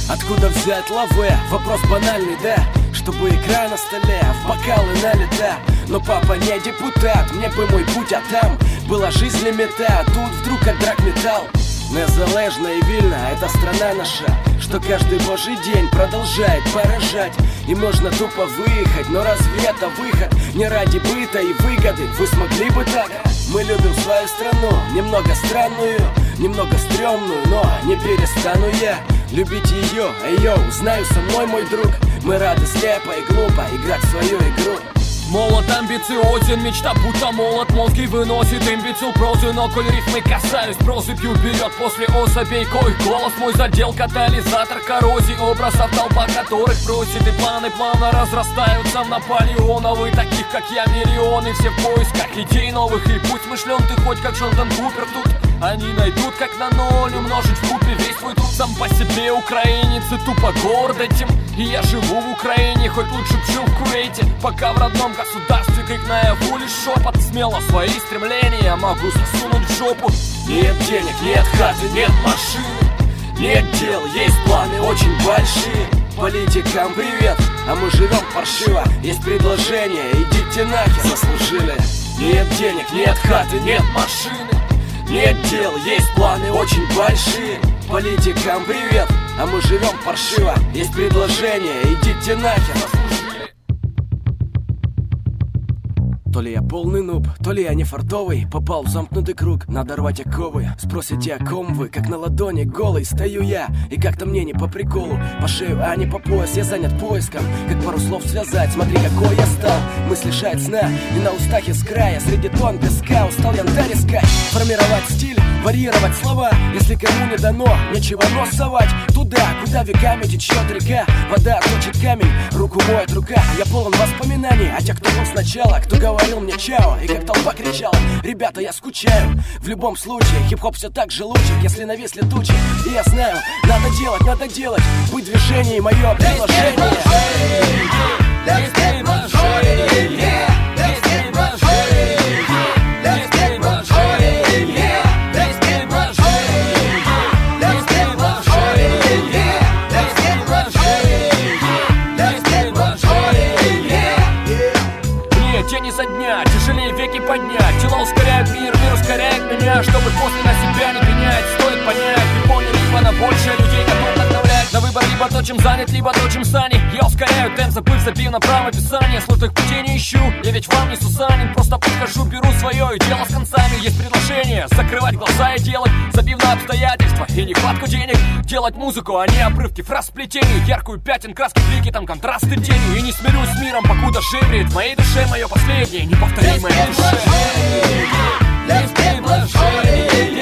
Откуда взять лаве? Вопрос банальный, да? Чтобы игра на столе, в бокалы налита. Но папа не депутат, мне бы мой путь, а там была жизнь лимита. Тут вдруг как драгметалл. Незалежна и вільна, это страна наша, что каждый божий день продолжает поражать. И можно тупо выехать, но разве это выход? Не ради быта и выгоды, вы смогли бы так? Мы любим свою страну, немного странную, немного стрёмную, но не перестану я любить ее. Йоу, знаю, со мной мой друг, мы рады слепо и глупо играть в свою игру. Молод амбициозен, мечта будто молот, мозги выносит имбецил прозы. Но коль рифмы касаюсь прозы, пью вперед после особей, коих голос мой задел катализатор коррозии образов, толпа которых просит. И планы плавно разрастаются в Наполеоновы, таких как я миллионы, все в поисках идей новых. И путь смышлен ты хоть как Шелдон Купер тут. Они найдут, как на ноль умножить в купе весь твой труд. Сам по себе украинец и тупо горд этим. И я живу в Украине, хоть лучше б жил в Кувейте. Пока в родном государстве крик наяву лишь шепот. Смело свои стремления могу засунуть в жопу. Нет денег, нет хаты, нет машины, нет дел, есть планы очень большие. Политикам привет, а мы живем паршиво. Есть предложение, идите нахер, заслужили. Нет денег, нет хаты, нет машины, нет дел, есть планы очень большие. Политикам привет, а мы живем паршиво. Есть предложение, идите нахер. То ли я полный нуб, то ли я не фартовый. Попал в замкнутый круг, надо рвать оковы. Спросите, о ком вы, как на ладони голый стою я. И как-то мне не по приколу, по шею, а не по пояс. Я занят поиском, как пару слов связать. Смотри, какой я стал, мысль лишает сна. И на устах искра, я среди тон песка. Устал янтарь искать, формировать стиль, варьировать слова. Если кому не дано, нечего нос совать туда, куда веками течет река. Вода точит камень, руку моет рука. Я полон воспоминаний о тех, кто был сначала, кто говорил мне чао, и как толпа кричала: ребята, я скучаю. В любом случае, хип-хоп все так же лучше, если нависли тучи. И я знаю, надо делать, быть движение, мое приложение. Тени за дня, тяжелее веки поднять. Тела ускоряют мир ускоряет меня. Чтобы после на себя не пенять, стоит понять. Ты понял, либо на большее людей готов вдохновлять. На выбор либо то, чем занят, либо то, чем станет. Я ускоряю темп, забив на правописание. Сложных путей не ищу, я ведь вам не Сусанин. Просто подхожу, беру свое и дело с концами. Есть предложение, закрывать глаза и делать, забив на обстоятельства и нехватку денег. Делать музыку, а не обрывки фраз сплетений. Яркую пятен, краски, блики, там контрасты тени. И не смирюсь с миром, покуда шибрит в моей душе мое последнее, неповторимое душе.